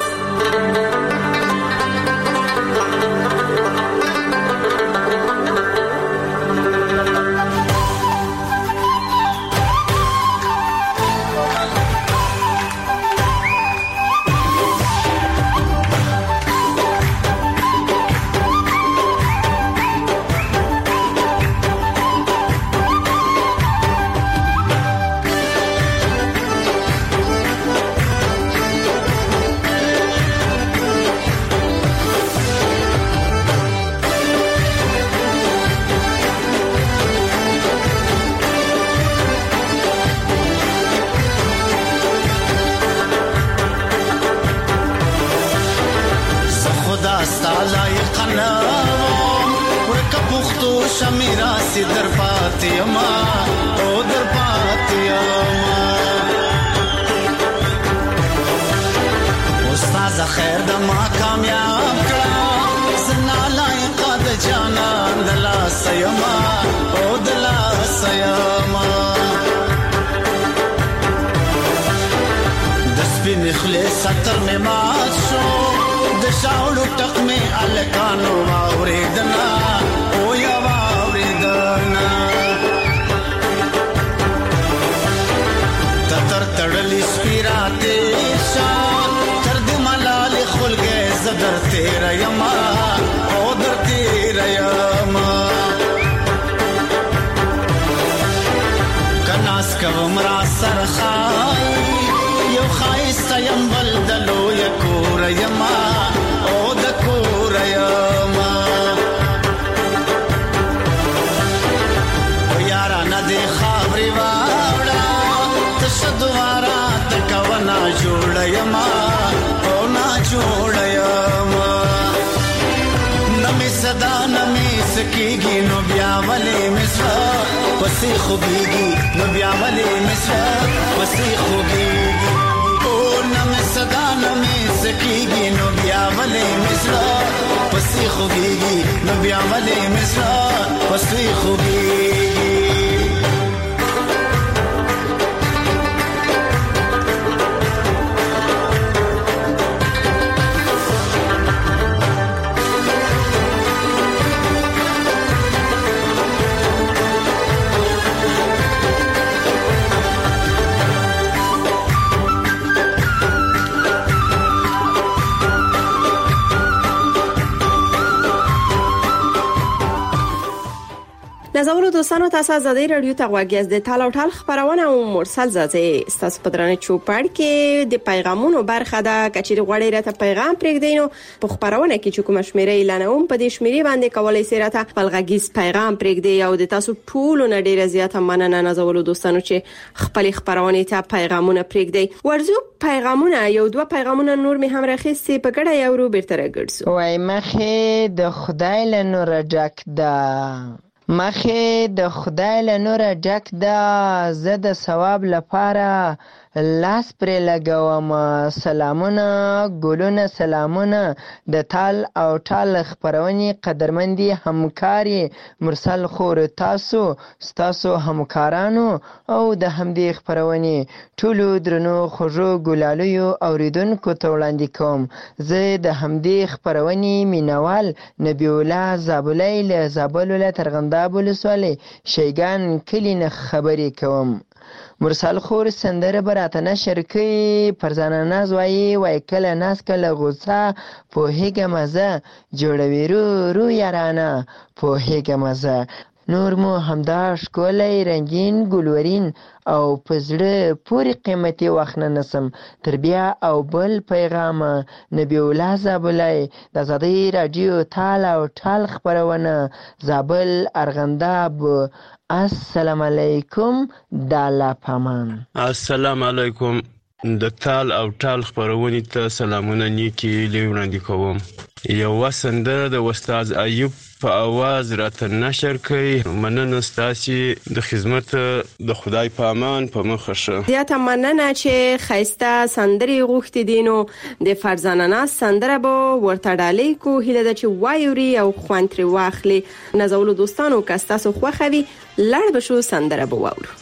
شمیراسی در پاتی ما او در پاتی ما راز خیر د ما کامیاب کړه زنا لایق د جانان د لاس یما او د لاس یما د سپین خلیص ستر می مات شو د شاوړو ټک می الکانو واوریدنا او یا واوریدنا تر تړلی سپیراته شان تر دې ملال خلګه زدر تیر یما او در تیر یما کناس کوم را سرخای یو خایست یم بلدلو یکور یما او د کور یما او یارا ندی خبري واړه دوارا تکونا جوړ یما او نا جوړ یما نمی صدا نمی سکیږي نو بیا ولې مسوا پسې خوږيږي نو بیا ولې مسوا پسې خوږيږي او نمی صدا نمی سکیږي نو بیا ولې مسوا پسې خوږيږي نو بیا ولې مسوا پسې خوږيږي نازولو دوستانو تاسو آزادۍ رادیو ته غوږی د ټال او ټال خبرونه او مرسل زازې ستاسو په درنه چوپړ کې د پیغامونو برخه ده کچېر غوړې راته پیغام پرېږدینو په خبرونه کې چې کوم شمیره اعلانوم په دې شمیره باندې کولای سي راته بلغږیز پیغام پرېږدي او د تاسو ټول نه ډیره زیاته مننه نازولو دوستانو چې خپل خبرونه ته پیغامونه پرېږدي ورزو پیغامونه یو دوه پیغامونه نور می هم راخېستي په ګډه یو رو بیرته راګرځو وای مخه د خدای له نور جک ده مخه د خدای له نور جک ده زه د ثواب لپاره لاس پر لګوم سلامونه ګلونه سلامونه د ټال او ټال خبرونې قدرمندي همکاري مرسل خور تاسو تاسو همکارانو او د همدې خبرونې ټولو درنو خوږو ګلالیو اوریدونکو ته وړاندې کوم زه د همدې خبرونې مینوال نبی الله زابلای له زابل له ترغنداب ولسوالۍ شیګان کلی نه خبرې کوم مرسل خور سندره براته نشر کوي پرځانه ناز وایي وای کله ناز کله غوسه پوهیږه مزه جوړوي رو رو یارانه پوهیږه مزه نور مو همدا ښکلی رنګین ګلورین او په زړه پورې قیمتي وخت نه نسم تر بیا او بل پیغام نبی الله زابلای د آزادۍ رادیو ټال او ټال خبرونه زابل ارغنداب السلام علیکم دالا پامان السلام علیکم د ټال او ټال خبرونه ته سلامونه نیکی لیوړاندې کوم یو سندره د استاد ایوب په आवाज راته نشر کړي مننه ستاسو د خدمت د خدای په امان په مخه شه زیاته مننه چې خیسته سندري غوښتي دینو د فرزانه سندره به ورته ډالې کو هله د چې وایوري او خوانتري واخلي نازولو دوستانو کاستاسو خوخوي لړ بشو سندره به واورو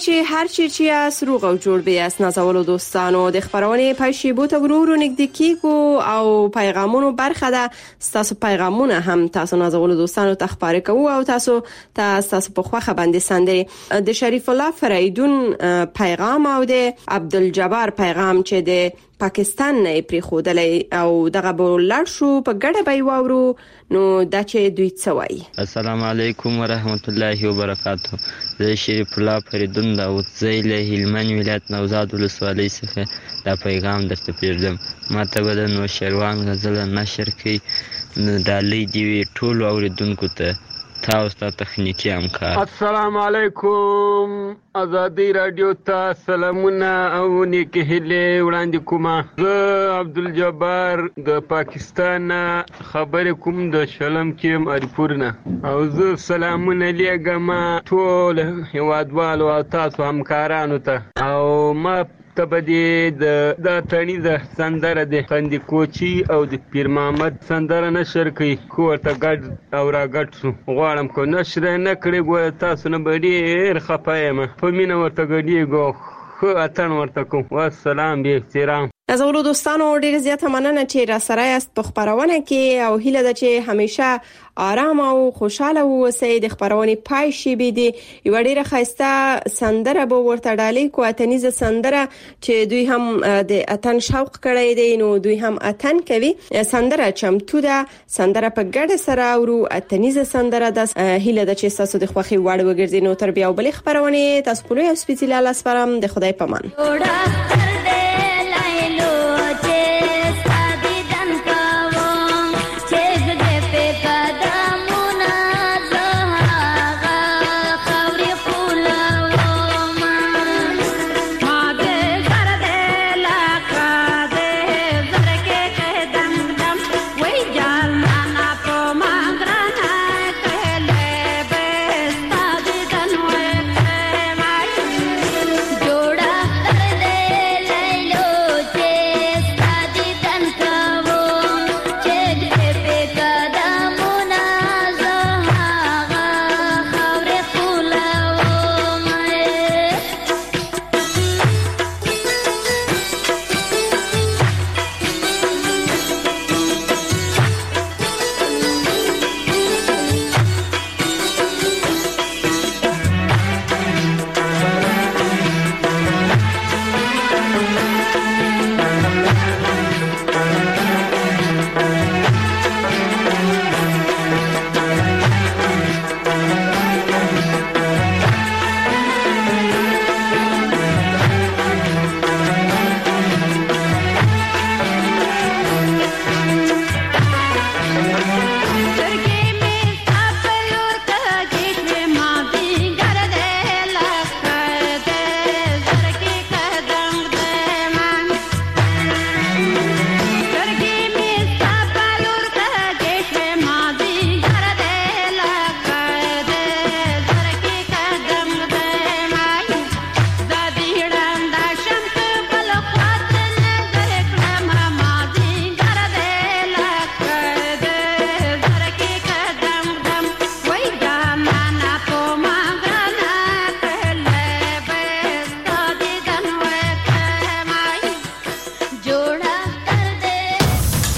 چې هر چی چې سروغ او جوړ به اس نازولو دوستانو د خبرونه پېښې بوته ورورو نګد کیګو او پیغامونو برخه ده. تاسو پیغامونه هم تاسو نازولو دوستانو ته خبرې کوو او تاسو تاسو په خوخه باندې سندري د شریف الله فریدون پیغام او د عبدالجبار پیغام چې د پاکستان نه پری خودلې او دغه بولر شو په ګډه به وورو نو دا چې دوی څه وایي. السلام علیکم ورحمت الله وبرکاته. زه شریف الله فریدون د اوځیل هلمند ولایت نوزاد ولسوالۍ څخه دا پیغام درته پیژدم. ماته به نو شروان غزل نشر کی د دی ټول اوریدونکو ته تاسو ته تخنیکی همکار. السلام علیکم آزادی رادیو ته سلامونه او نیک هیله وړاندې کوم. زه عبدالجبار د پاکستان خبر کوم د شلم کې اریپور نه او زه سلامونه لګم ټول هیوادوالو او تاسو همکارانو ته او ما تبدی د د تڼي د سندره د خندې کوچی او د پیر محمد سندره نشر کوي خو ته ګډ او را ګډ سو غواړم کو نشر نه کړی ګو تاسو نه ډېر خپایم په مینه ورته ګډیږو خو اتن ورته کوم. والسلام به احترام. نازولو دوستانو ډیر زیاته مننه چې را سره است په خبرونه کې او هیله ده چې همیشه آرام او خوشاله اوسئ. د خبرونه پای شي به دي یو ډیره خسته سندره به ورته ډالې کو اتنیزه سندره چې دوی هم د اتن شوق کړی دی نو دوی هم اتن کوي. سندره چمتو ده سندره په ګډه سره ورو اتنیزه سندره ده. هیله ده چې تاسو د خوخي وړ وګرځي نو تر بیا بل خبرونه تاسو په لوی سپیڅلي الله سپارم. د خدای پامان.